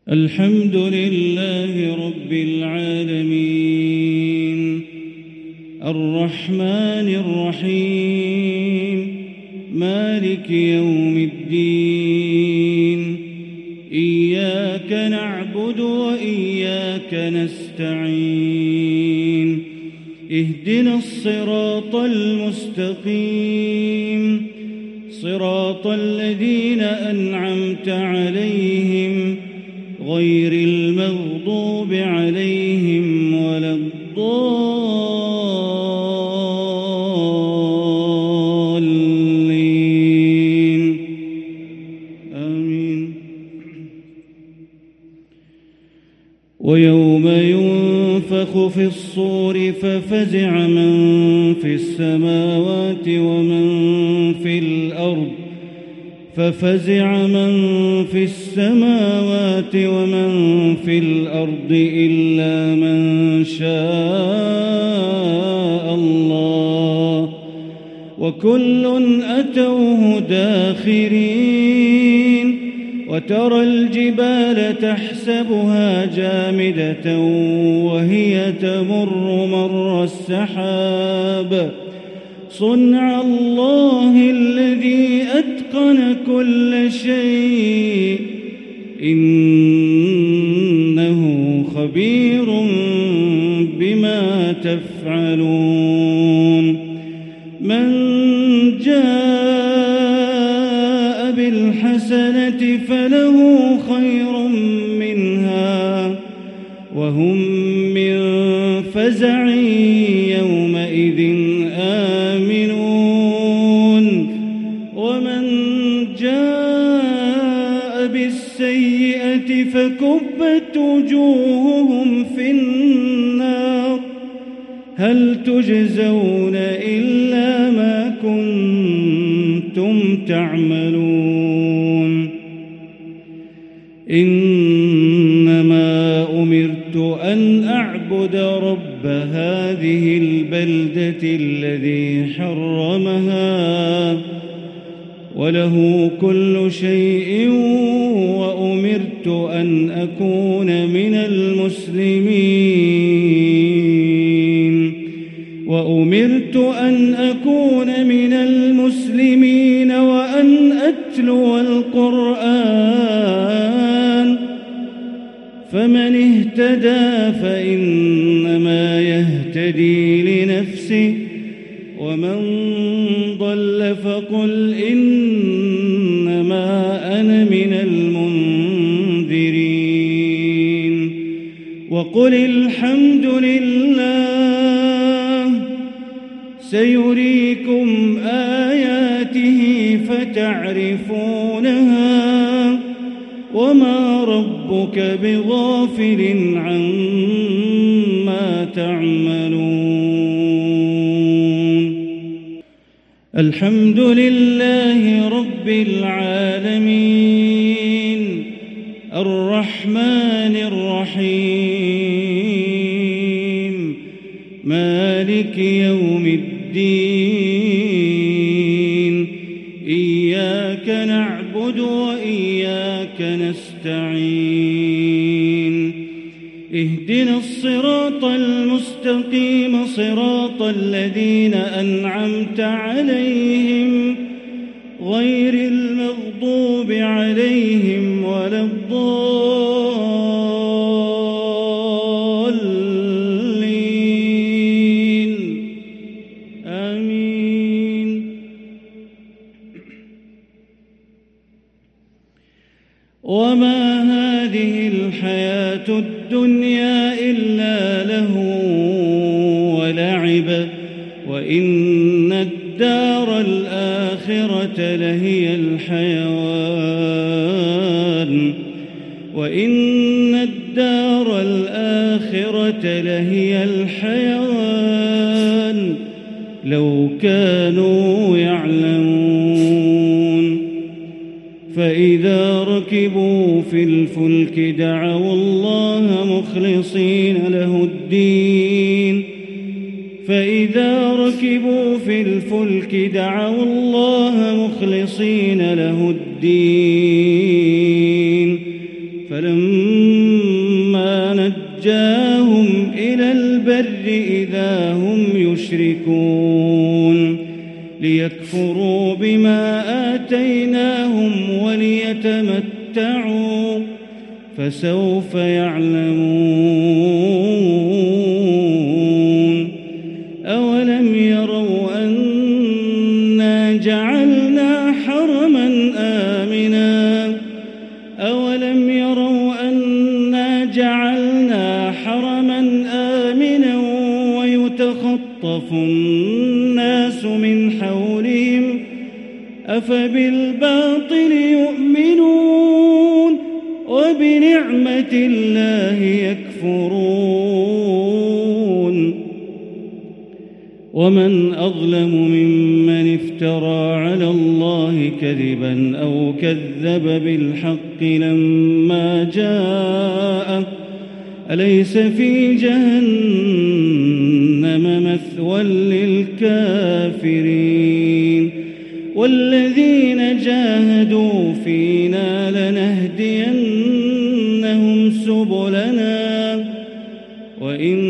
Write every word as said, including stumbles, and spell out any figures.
الحمد لله رب العالمين الرحمن الرحيم مالك يوم الدين إياك نعبد وإياك نستعين اهدنا الصراط المستقيم صراط الذين أنعمت عليهم غير المغضوب عليهم ولا الضالين آمين. ويوم ينفخ في الصور ففزع من في السماوات ومن في الأرض ففزع من في السماوات ومن في الأرض إلا من شاء الله وكل أتوه داخرين. وترى الجبال تحسبها جامدة وهي تمر مر السحاب صنع الله الذي أتقن كل شيء إنه خبير بما تفعلون. من جاء بالحسنة فله خير منها وهم من فزع يومئذ آمنون. ومن جاء بالسيئة فكبت وجوههم في النار هل تجزون إلا ما كنتم تعملون. إنما أمرت أن أعبد رب هذه البلدة الذي حرمها وله كل شيء وأمرت أن أكون من المسلمين وأمرت أن أكون من المسلمين وأن أتلو القرآن فمن اهتدى فإنما يهتدي لنفسه ومن ضل فقل إنما أنا من المنذرين. وقل الحمد لله سيريكم آياته فتعرفونها وما ربك بغافل عما تعملون. الحمد لله رب العالمين الرحمن الرحيم مالك يوم الدين إياك نعبد وإياك نستعين اهدنا الصراط المستقيم صراط الذين أنعمت عليهم غير المغضوب عليهم ولا الضالين آمين. وما هذه الحياة الدنيا إلا له ولعب وإن الدار الآخرة لهي الحيوان وإن الدار الآخرة لهي الحيوان لو كانوا يعلمون. فإذا ركبوا في الفلك دعوا الله مخلصين له الدين فإذا ركبوا في الفلك دعوا الله مخلصين له الدين فلما نجاهم إلى البر إذا هم يشركون ليكفروا بما آتيناهم وليتمتعوا فسوف يعلمون أولم يروا أنا جعلنا حرما آمنا أولم يروا أنا جعلنا حرما آمنا ويتخطف الناس من حولهم أفبالباطل يؤمنون وبنعمة الله يكفرون ومن أظلم ممن افترى على الله كذبا أو كذب بالحق لما جاءه أليس في جهنم مثوى للكافرين والذين جاهدوا فينا لنهدينهم سبلنا وإن